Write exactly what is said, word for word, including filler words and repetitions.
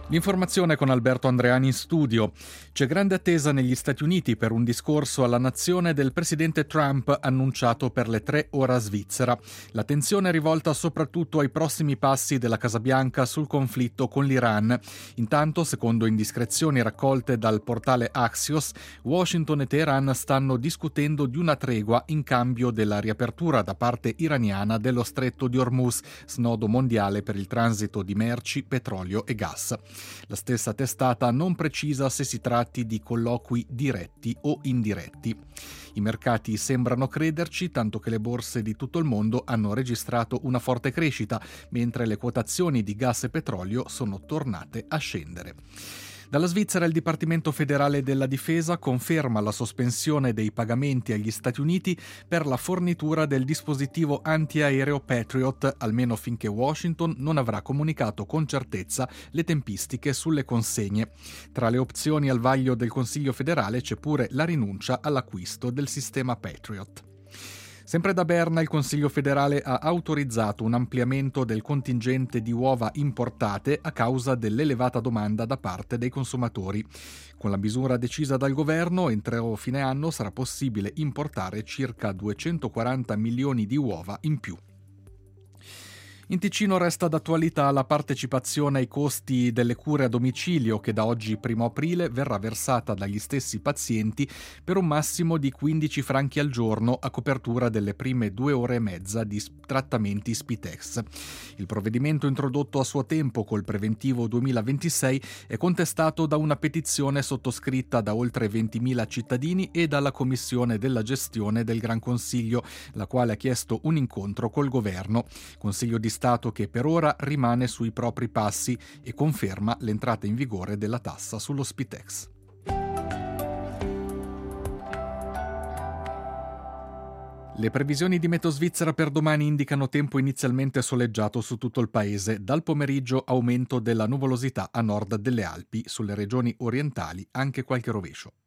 L'informazione con Alberto Andreani in studio. C'è grande attesa negli Stati Uniti per un discorso alla nazione del presidente Trump annunciato per le tre ora svizzera. L'attenzione è rivolta soprattutto ai prossimi passi della Casa Bianca sul conflitto con l'Iran. Intanto, secondo indiscrezioni raccolte dal portale Axios, Washington e Teheran stanno discutendo di una tregua in cambio della riapertura da parte iraniana dello stretto di Hormuz, snodo mondiale per il transito di merci, petrolio e gas. La stessa testata non precisa se si tratti di colloqui diretti o indiretti. I mercati sembrano crederci, tanto che le borse di tutto il mondo hanno registrato una forte crescita, mentre le quotazioni di gas e petrolio sono tornate a scendere. Dalla Svizzera il Dipartimento federale della Difesa conferma la sospensione dei pagamenti agli Stati Uniti per la fornitura del dispositivo antiaereo Patriot, almeno finché Washington non avrà comunicato con certezza le tempistiche sulle consegne. Tra le opzioni al vaglio del Consiglio federale c'è pure la rinuncia all'acquisto del sistema Patriot. Sempre da Berna il Consiglio federale ha autorizzato un ampliamento del contingente di uova importate a causa dell'elevata domanda da parte dei consumatori. Con la misura decisa dal governo, entro fine anno sarà possibile importare circa duecentoquaranta milioni di uova in più. In Ticino resta d'attualità la partecipazione ai costi delle cure a domicilio che da oggi primo aprile verrà versata dagli stessi pazienti per un massimo di quindici franchi al giorno a copertura delle prime due ore e mezza di trattamenti Spitex. Il provvedimento introdotto a suo tempo col preventivo duemilaventisei è contestato da una petizione sottoscritta da oltre ventimila cittadini e dalla Commissione della gestione del Gran Consiglio, la quale ha chiesto un incontro col governo. Consiglio di Stato che per ora rimane sui propri passi e conferma l'entrata in vigore della tassa sullo Spitex. Le previsioni di meteo svizzera per domani indicano tempo inizialmente soleggiato su tutto il paese, dal pomeriggio aumento della nuvolosità a nord delle Alpi, sulle regioni orientali anche qualche rovescio.